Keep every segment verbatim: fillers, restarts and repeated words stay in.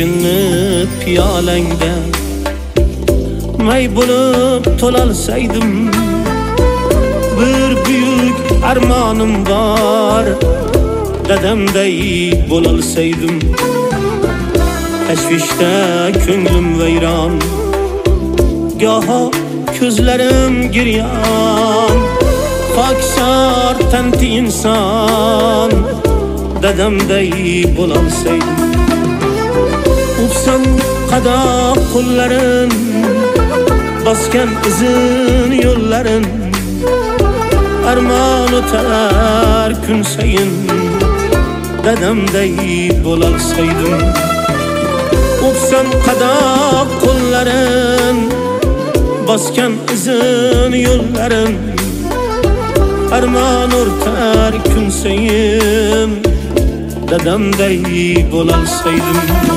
eshinib piyolangda may bo'lib to'lalsaydim. Bir buyuk armonim bor, dadamday bo'lalsaydim. Tashvishda ko'nglim vayron, goho ko'zlarim giryon. Xokisor tanti inson, dadamday bo'lalsaydim. Upsam qadoq qo'llarin, bosgan izin yo'llarin. Armon o'tar kun sayin, dadamday bo'lalsaydim. Upsam qadoq qo'llarin, bosgan izin yo'llarin. Armon o'tar kun sayin, dadamday bo'lalsaydim.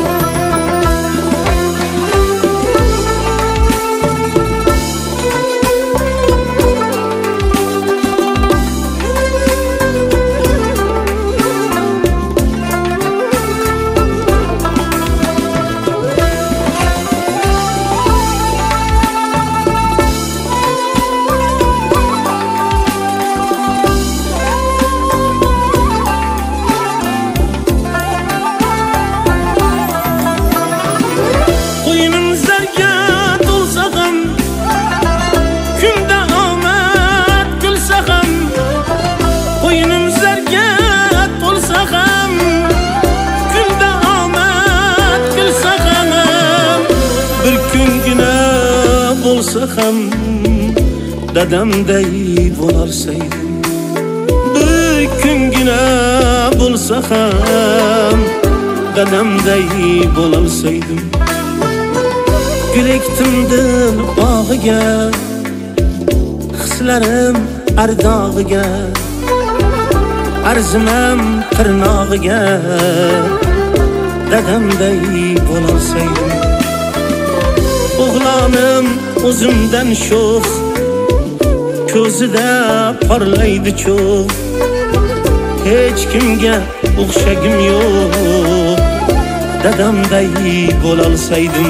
Bo'lsa ham dadamday bo'lalsaydim. Bir kungina bo'lsa ham dadamday bo'lalsaydim. Gul ektimdim bog'iga, hislarim ardog'iga. Arzimam tirnog'iga, dadamday bo'lalsaydim. O'g'lonim o'zimdan sho'x, ko'zida porlaydi cho'g'. Hech kimga o'xshagim yo'q, dadamday bo'lalsaydim.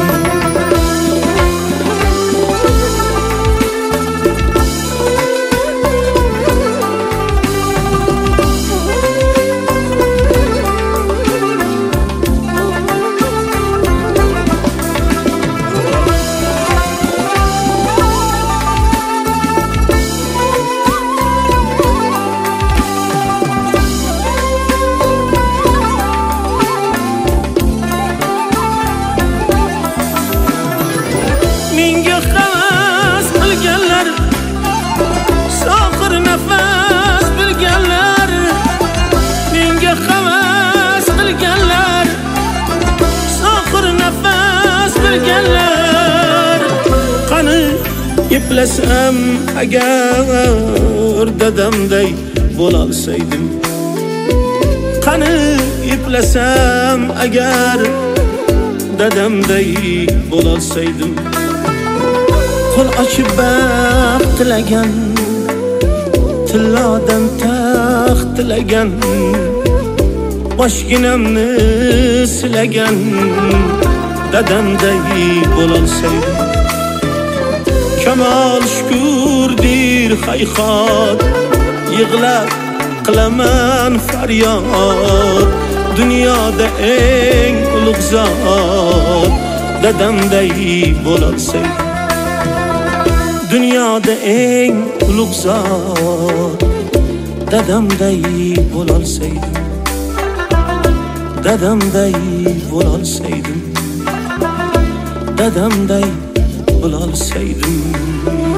Qani iplasam agar dadamday bo'lalsaydim. Qani iplasam agar dadamday bo'lalsaydim. Qo'l ochib baxt tilagan, tillodan taxt tilagan. Boshginamni silagan, dadamday bo'lalsaydim. Kamol shukurdir hayhot, yig'lab qilaman faryod. Dunyoda eng ulug' zot, dadamday bo'lalsaydim. Dunyoda eng ulug' zot, dadamday bo'lalsaydim. Dadamday bo'lalsaydim. Dadamday bo'lalsaydim.